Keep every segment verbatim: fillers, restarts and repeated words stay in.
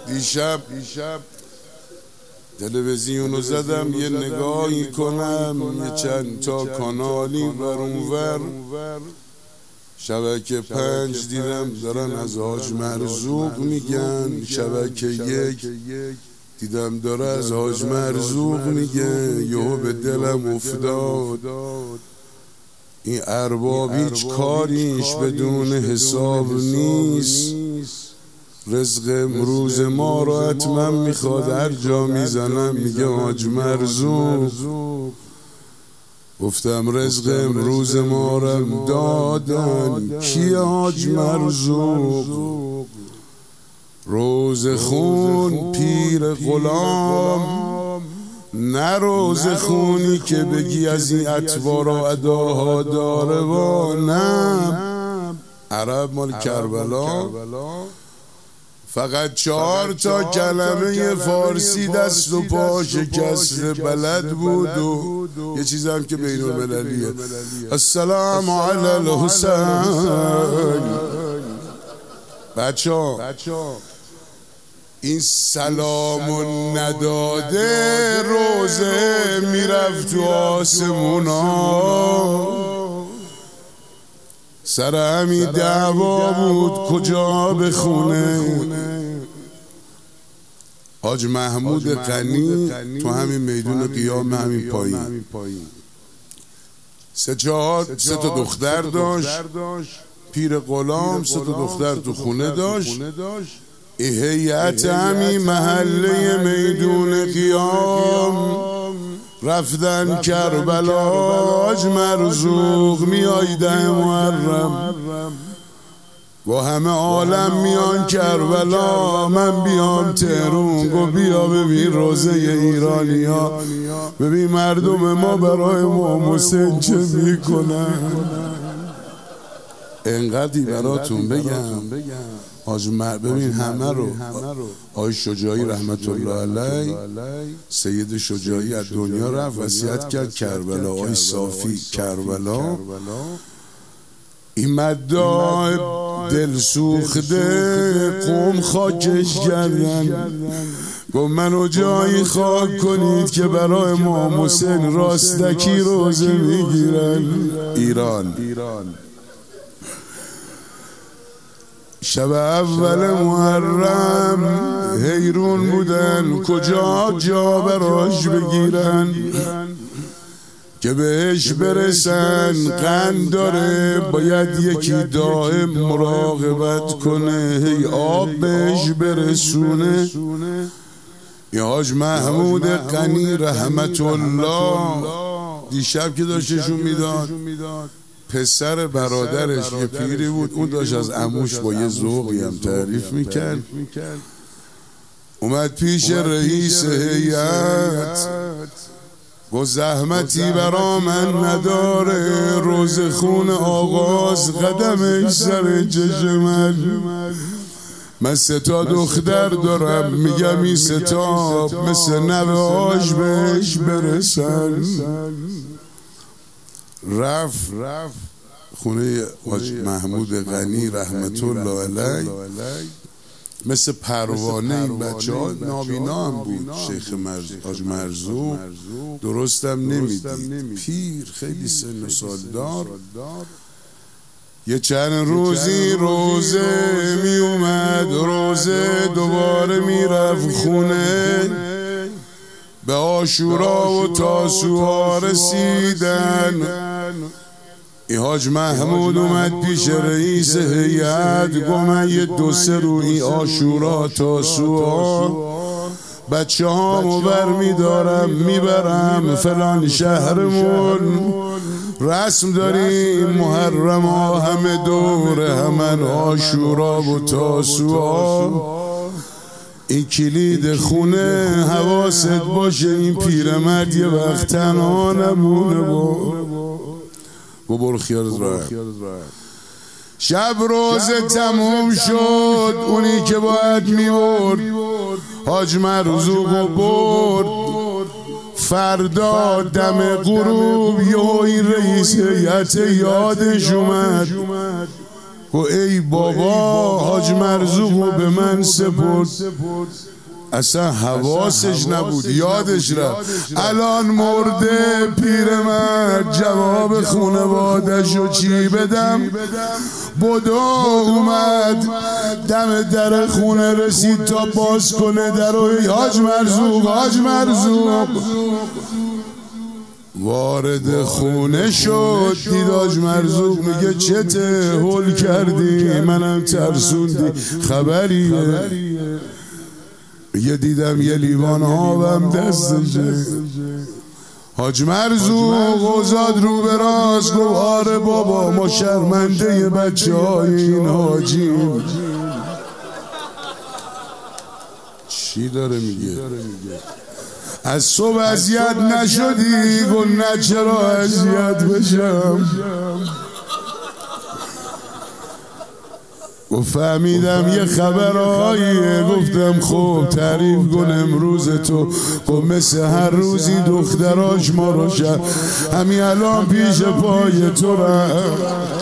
دیشب تلویزیونو زدم یه نگاهی کنم، یه چند تا کانالی ور اونور شبکه پنج دیدم دارن از حاج مرزوق میگن، شبکه یک دیدم داره از حاج مرزوق میگه. یهو به دلم افتاد این ارباب هیچ کاریش بدون حساب نیست، رزق امروز ما رو حتما میخواد. هر جا میزنم میگه حاج مرزوق. گفتم رزق امروز ما رو دادن کی؟ حاج مرزوق. روز خون پیر غلام، نه روز خونی که بگی از این اطوار و اداها داره و نه. عرب مال کربلا فقط چهار تا کلمه فارسی دست و پا شکسته بلد بود و یه چیز هم که بین المللیه. السلام علی الحسین. بچه ها این سلامو نداده روزه میرفت تو آسمونا، سر همی دعوا بود کجا بخونه. حاج محمود غنی تو همین میدون قیام همین پایین سه چهار سه تا دختر داشت. پیر غلام سه تا دختر تو خونه داشت. این هیئت همین محله میدون قیام رفتن کربلا. حاج مرزوق میای ده محرم و همه عالم میان کربلا، من بیام تهرون. گو بیا ببین روزه ایرانیا، ببین مردم ما برای امام حسین چه میکنن. انقدری براتون بگم حاج مر... ببین همه رو آقای شجاعی رحمت الله علیه، سید شجاعی از دنیا رفت وصیت کرد کربلا. آقای صافی کربلا، این مداع دل سوخته قوم خاکش کردن. گفت منو جایی خاک کنید که برای امام حسین راستکی روزه میگیرن. ایران شب اول محرم حیرون بودن کجا جا براش بگیرن که بهش برسن. قند داره باید یکی دائم مراقبت کنه، هی آب بهش برسونه. یا حاج محمود غنی رحمت الله دیشب که داشتشون میداد، پسر برادرش یه پیری بود، اون داشت از عموش با یه ذوقی هم تعریف میکرد. اومد پیش رئیس هیئت و زحمتی برا من نداره، روز خون آغاز قدمش سر چشمن. من سه تا دختر دارم، میگم این سه تا مثل نوه‌هاش بهش برسن. رفت خونه حاج محمود غنی رحمت الله علیه، مثل پروانه این بچه ها نابینا هم بود. شیخ حاج مرزوق درستم نمیدید، پیر خیلی سن و سالدار. یه چند روزی روزه می اومد، روزه دوباره میرفت خونه. به عاشورا و تاسوعا رسیدن. این حاج محمود اومد پیش رئیس هیئت، گفت من یه دو سه روی عاشورا تاسوعا بچه هامو بر میدارم میبرم فلان شهرمون، رسم داریم محرم ها همه دور همن عاشورا و تاسوعا. این کلید خونه حواست باشه این پیرمرد یه وقت تنها نمونه. با برو خیالت راحت. شب روزه تموم شد، اونی که باید میبرد حاج مرزوقو برد. فردا دم غروب یه این رئیس هیئت یادش اومد، و ای بابا حاج مرزوقو به من سپرد. اصلا حواسش نبود، یادش رفت الان مرده پیرمرد، جواب خونواده‌شو چی بدم؟ بدو اومد دم در خونه رسید تا باز کنه درو. حاج مرزوق حاج مرزوق وارد خونه شد، دید حاج مرزوق میگه چته هول کردی منم ترسوندی، خبریه؟ میگه دیدم یه لیوان آبم دستشه. حاج مرزوق اوزاد رو به راست گفت آره بابا ما شرمنده بچه های این حاجیم. چی داره میگه؟ از صبح اذیت نشدی؟ گفت نه چرا اذیت بشم؟ و فهمیدم یه خبرهاییه. گفتم خب تعریف کن امروز تو. گفت مثل هر روزی دختراش ما رو شد همین الان پیش پای تو رفت.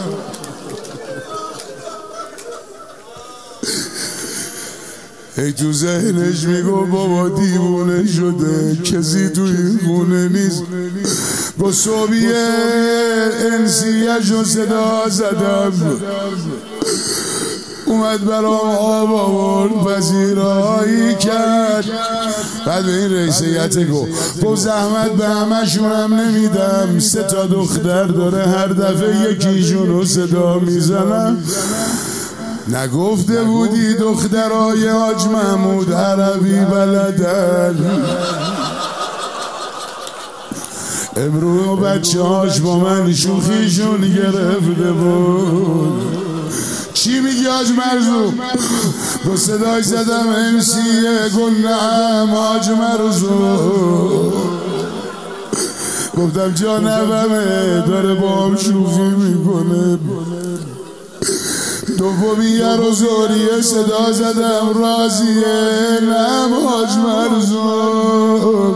ای تو ذهنش میگو بابا دیوونه شده کسی تو این خونه نیست. با صبیه انسیش رو صدا زدم اومد برام آب آورد پذیرایی کرد. بعد به این رئیسیت گفت گفت زحمت به همشونم نمیدم، سه تا دختر داره هر دفعه یکیشون رو صدا میزنم. نگفته بودی دخترای حاج محمود عربی بلدن؟ امروز بچه هاش با من شوخیشون گرفته بود. چی میگی حاج مرزوق؟ با صدای زدم امسیه. گل نعم حاج مرزوق. گفتم جا نبمه داره با هم شوخی میکنه. دومی یه روزوریه صدا زدم راضیه نعم حاج مرزوق.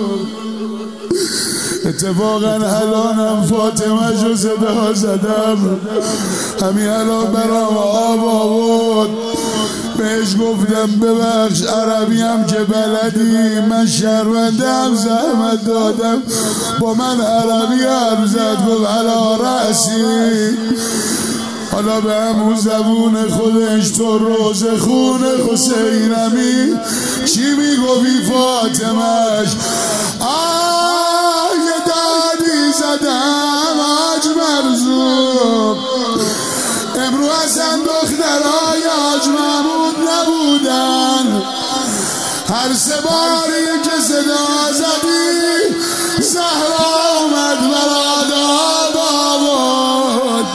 اتفاقا الانم فاطمه شو صدا زدم همین الان برام آب آورد. بهش گفتم ببخش عربی هم که بلدی من شرمنده هم زحمت دادم با من عربی حرف زد. گفت علا رأسی حالا به همون زبون خودش تو روز خون حسینمی چی میگوی فاطمش؟ آه یه دادی زدم حاج مرزوق. امرو اصلا دخترای حاج محمود نبودن. هر سه باری که صدا زدی زهرا اومد برات آب آورد.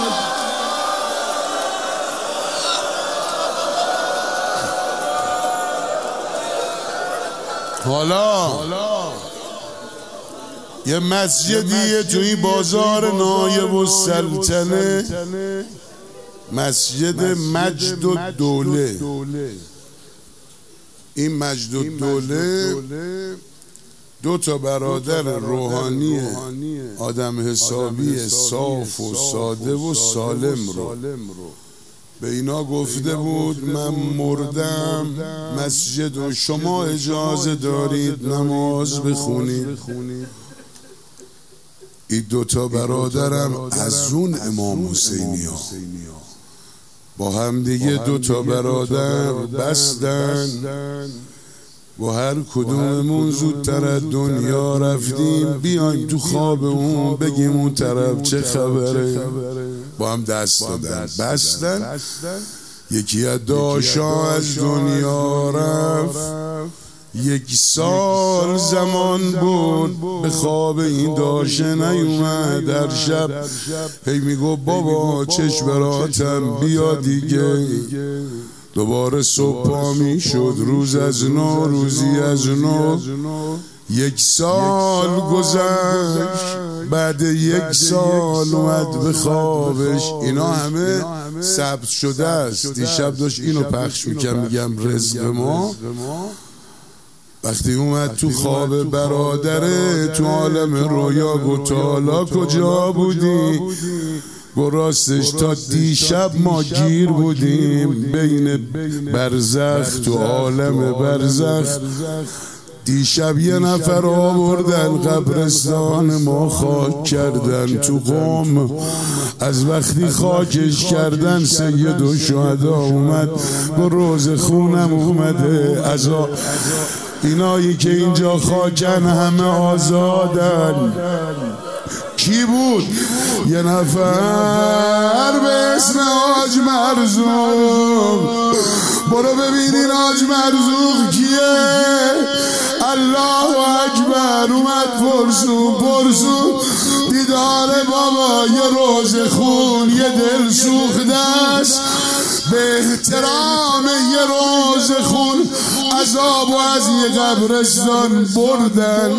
حالا یه مسجدیه تو این بازار نایب السلطنه، مسجد مجد الدوله. این مجد الدوله دو تا برادر روحانی آدم حسابی صاف و ساده و سالم رو به اینا گفته بود من مردم مسجد و شما اجازه دارید نماز بخونید. این دوتا برادرم از اون امام حسینی ها با هم دیگه دوتا برادر بستن. با هر کدوممون زودتر از دنیا رفتیم بیایم تو خواب اون بگیم اون طرف چه خبره. با هم دست دادن بستن. یکی از داشا از دنیا رفت. یک سال زمان بود به خواب این داشه نیومد. در شب هی میگو بابا چشم براتم بیا دیگه. دوباره صبح پا میشد روز از نو روزی از نو. یک سال گذشت بعد یک سال اومد به خوابش. اینا همه ثبت شده است. دیشب داشت اینو پخش میکرد میگم رزق ما. وقتی اومد تو خواب برادره تو عالم رویا گفت حالا کجا بودی؟ گراستش تا دیشب ما گیر بودیم بین برزخ تو عالم برزخ. دیشب یه نفر آوردن قبرستان ما خاک کردن تو قم. از وقتی خاکش کردن سید و شهدا اومد با روز خونم اومده عزا. اینایی که اینجا خاکن همه آزادن. کی بود؟ یه نفر به اسم حاج مرزوق. برو ببینین حاج مرزوق کیه. الله اکبر. اومد پرسون پرسون دیدار بابا یه روز خون یه دل سوخته است. به احترام یه روز خون عذاب و از یه قبرستان بردن.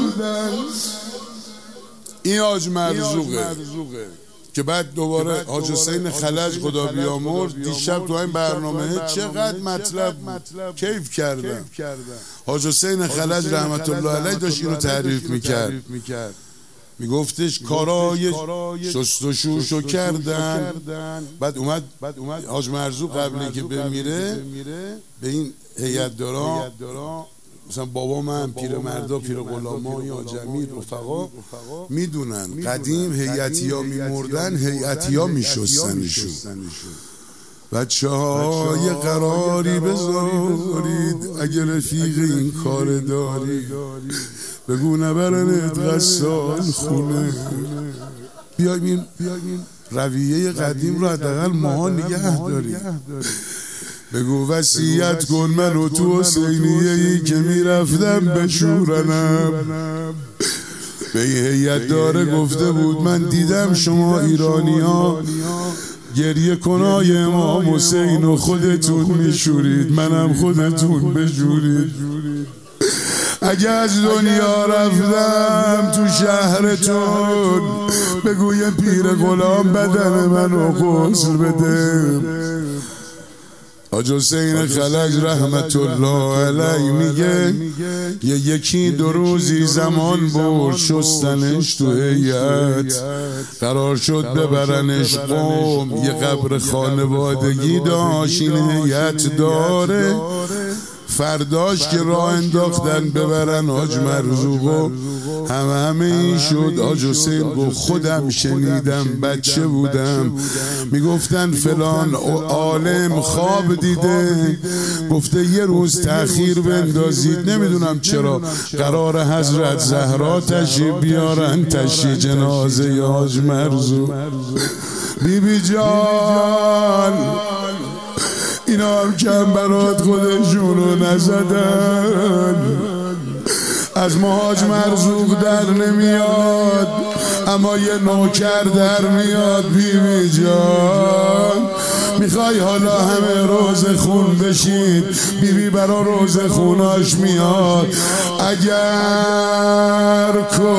این حاج مرزوقه که بعد دوباره حاج حسین خلج خدا بیامرد دیشب تو این برنامه چقدر مطلب کیف کردم. حاج حسین خلج رحمت الله علیه داشت اینو تعریف میکرد، میگفتش کارای شست و شوشو کردن. بعد اومد حاج مرزوق قبل اینکه بمیره به این هیئت دارا مثلا بابا من پیر مردا پیر غلاما یا جمعی رفقا میدونن قدیم هیئتی ها میمردن هیئتی ها میشستنشون. بچه ها یه قراری بذارید اگه رفیق این کار داری بگو نبرنت غسال خونه. بیایم این رویه قدیم رو حداقل ماها نگه داریم. بگو وصیت کن منو تو حسینیه ای که میرفتم بشورنم. به هیئت داره گفته بود من دیدم شما ایرانی ها گریه کنای امام حسین و خودتون میشورید، منم خودتون بشورید. اگه از دنیا رفتم تو شهرتون بگو یه پیر غلام بدن منو غسل بده. حاج حسین خلج رحمت الله علیه میگه یه یکی دو روزی زمان برد شستنش تو هیئت. قرار شد ببرنش قم. یه قبر خانوادگی داشت این هیئت داره. فرداش که راه انداختن ببرن حاج مرزوقو همه همه این شد. حاج حسین گفت خودم شنیدم بچه بودم میگفتن فلان عالم خواب دیده گفته یه روز تأخیر بندازید. نمیدونم چرا قرار حضرت زهرا تشریف بیارن تشییع جنازه حاج مرزوق. بی بی جان اینا هم کم برات خودشونو نزدن. از ما حاج مرزوق در نمیاد اما یه نوکر در میاد. بی بی جان میخوای حالا همه روز خون بشید؟ بی بی برا روز خوناش میاد. اگر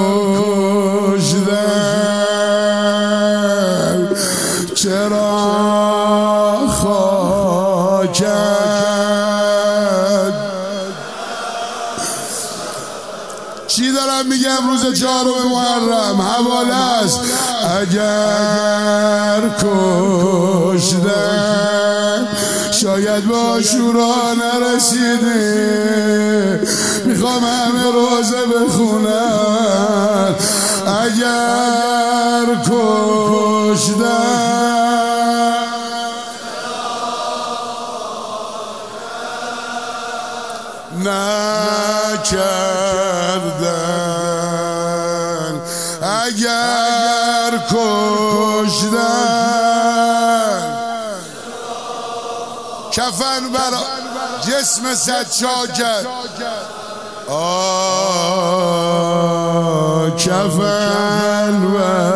کشدن چرا کرد؟ چی دارم میگم؟ روز چهارم محرم حواله است. اگر کشدن شاید با عاشورا نرسیده میخوام همه روزه بخونن. اگر کشدن نکردن اگر کشدن کفن برا جسم سجاجت آه کفن برا